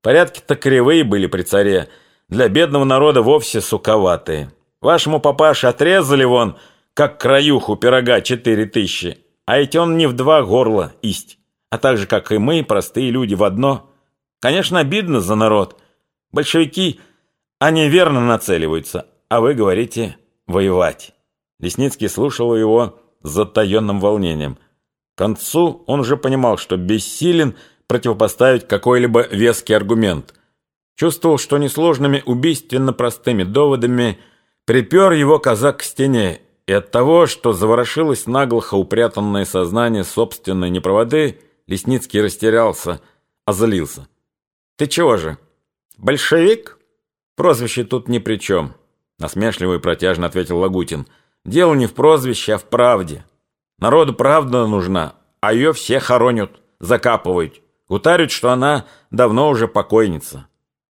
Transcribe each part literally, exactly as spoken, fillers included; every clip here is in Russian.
Порядки-то кривые были при царе, для бедного народа вовсе суковатые. Вашему папаше отрезали вон, как краюху пирога, четыре тысячи, а ведь он не в два горла исть, а так же, как и мы, простые люди, в одно. Конечно, обидно за народ. Большевики, они верно нацеливаются, а вы говорите воевать. Лесницкий слушал его с затаенным волнением. К концу он уже понимал, что бессилен противопоставить какой-либо веский аргумент. Чувствовал, что несложными убийственно простыми доводами припер его казак к стене, и от того, что заворошилось наглухо упрятанное сознание собственной неправоты, Лесницкий растерялся, озлился. «Ты чего же, большевик? Прозвище тут ни при чем», — насмешливо и протяжно ответил Лагутин. «Дело не в прозвище, а в правде. Народу правда нужна, а ее все хоронят, закапывают, гутарят, что она давно уже покойница.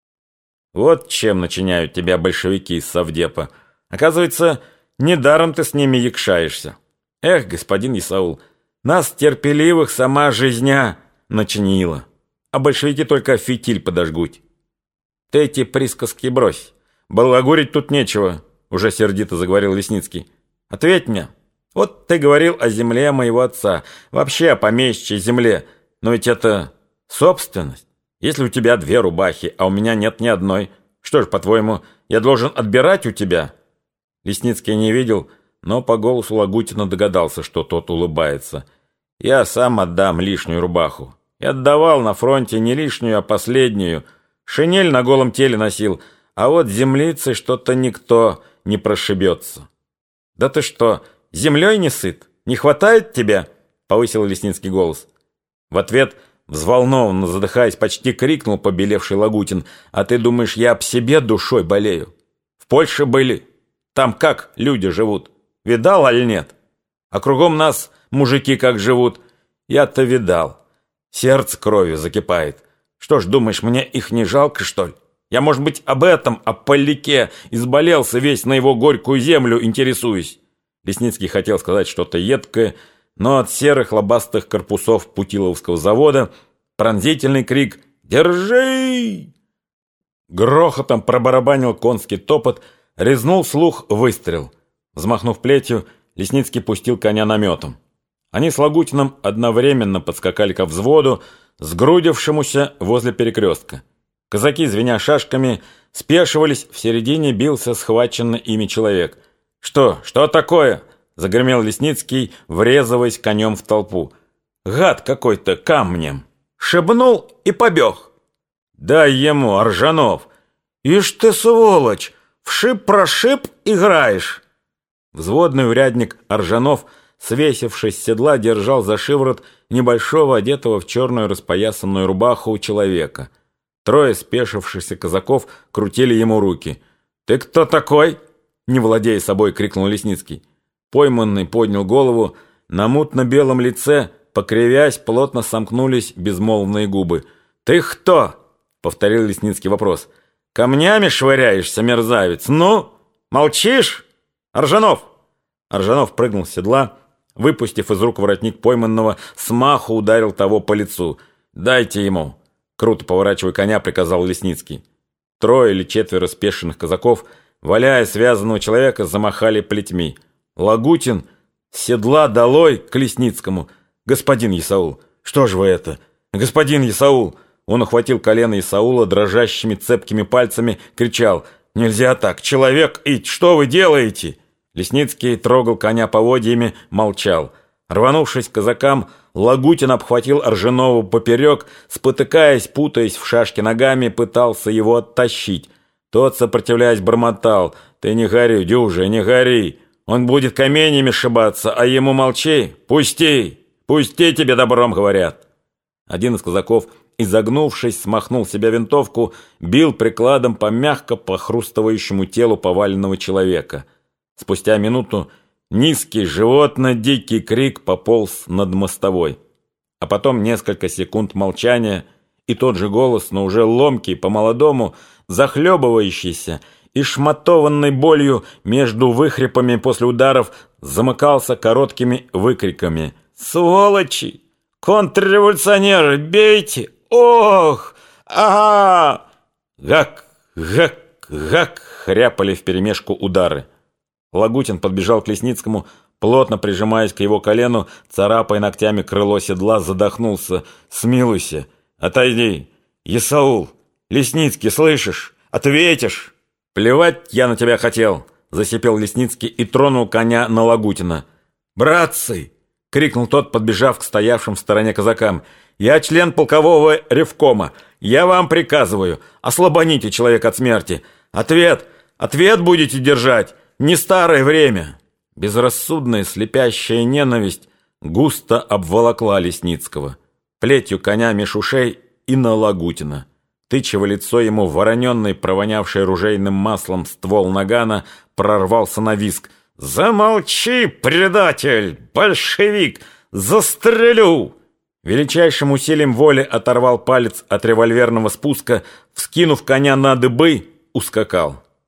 Вот чем начиняют тебя большевики из совдепа. Оказывается, недаром ты с ними якшаешься. Эх, господин Исаул, нас, терпеливых, сама жизня начинила, а большевики только фитиль подожгут. Ты эти присказки брось. Балагурить тут нечего», — уже сердито заговорил Лесницкий. «Ответь мне. Вот ты говорил о земле моего отца, вообще о помещичьей земле, но ведь это собственность. Если у тебя две рубахи, а у меня нет ни одной, что ж, по-твоему, я должен отбирать у тебя?» Лесницкий не видел, но по голосу Лагутина догадался, что тот улыбается. «Я сам отдам лишнюю рубаху. Я отдавал на фронте не лишнюю, а последнюю. Шинель на голом теле носил, а вот землицы что-то никто не прошибется». «Да ты что, землей не сыт? Не хватает тебя?» — повысил Лесницкий голос. В ответ, взволнованно задыхаясь, почти крикнул побелевший Лагутин: «А ты думаешь, я об себе душой болею? В Польше были. Там как люди живут? Видал, аль нет? А кругом нас мужики как живут? Я-то видал. Сердце кровью закипает. Что ж, думаешь, мне их не жалко, что ли? Я, может быть, об этом, о Поляке, изболелся весь на его горькую землю, интересуюсь». Лесницкий хотел сказать что-то едкое, но от серых лобастых корпусов Путиловского завода пронзительный крик «Держи!» Грохотом пробарабанил конский топот, резнул слух выстрел. Взмахнув плетью, Лесницкий пустил коня наметом. Они с Лагутиным одновременно подскакали ко взводу, сгрудившемуся возле перекрестка. Казаки, звеня шашками, спешивались, в середине бился схваченный ими человек. «Что? Что такое?» — загремел Лесницкий, врезываясь конем в толпу. «Гад какой-то камнем! Шибнул и побег!» «Дай ему, Аржанов!» «Ишь ты, сволочь! Вшиб-прошиб играешь!» Взводный урядник Аржанов, свесившись с седла, держал за шиворот небольшого, одетого в черную распоясанную рубаху человека. Трое спешившихся казаков крутили ему руки. «Ты кто такой?» — не владея собой, крикнул Лесницкий. Пойманный поднял голову. На мутно-белом лице, покривясь, плотно сомкнулись безмолвные губы. «Ты кто?» — повторил Лесницкий вопрос. «Камнями швыряешься, мерзавец? Ну, молчишь? Аржанов!» Аржанов прыгнул с седла, выпустив из рук воротник пойманного, смаху ударил того по лицу. «Дайте ему!» — круто поворачивая коня, приказал Лесницкий. Трое или четверо спешенных казаков, валяя связанного человека, замахали плетьми. Лагутин с седла долой к Лесницкому. «Господин Исаул, что же вы это? Господин Исаул!» Он охватил колено Исаула дрожащими цепкими пальцами, кричал: «Нельзя так! Человек, ить, что вы делаете?» Лесницкий трогал коня поводьями, молчал. Рванувшись к казакам, Лагутин обхватил Аржанова поперек, спотыкаясь, путаясь в шашке ногами, пытался его оттащить. Тот, сопротивляясь, бормотал: «Ты не гори, дюже, не гори! Он будет каменями шибаться, а ему молчи! Пусти! Пусти, тебе добром говорят!» Один из казаков, изогнувшись, смахнул с себя винтовку, бил прикладом по мягко похрустывающему телу поваленного человека. Спустя минуту низкий, животно-дикий крик пополз над мостовой. А потом несколько секунд молчания, и тот же голос, но уже ломкий, по-молодому, захлебывающийся и шматованный болью между выхрипами после ударов, замыкался короткими выкриками: «Сволочи! Контрреволюционеры, бейте! Ох! Ага! Гак, гак, гак! Хряпали вперемешку удары. Лагутин подбежал к Лесницкому, плотно прижимаясь к его колену, царапая ногтями крыло седла, задохнулся. «Смилуйся! Отойди! Исаул! Лесницкий, слышишь? Ответишь!» «Плевать я на тебя хотел!» — засипел Лесницкий и тронул коня на Лагутина. «Братцы!» — крикнул тот, подбежав к стоявшим в стороне казакам. «Я член полкового ревкома. Я вам приказываю, ослабоните человека от смерти. Ответ! Ответ будете держать! Не старое время!» Безрассудная слепящая ненависть густо обволокла Лесницкого. Плетью коня меж ушей и на Лагутина. Тыча в лицо ему вороненный, провонявший ружейным маслом ствол нагана, прорвался на визг. «Замолчи, предатель! Большевик! Застрелю!» Величайшим усилием воли оторвал палец от револьверного спуска, вскинув коня на дыбы, ускакал.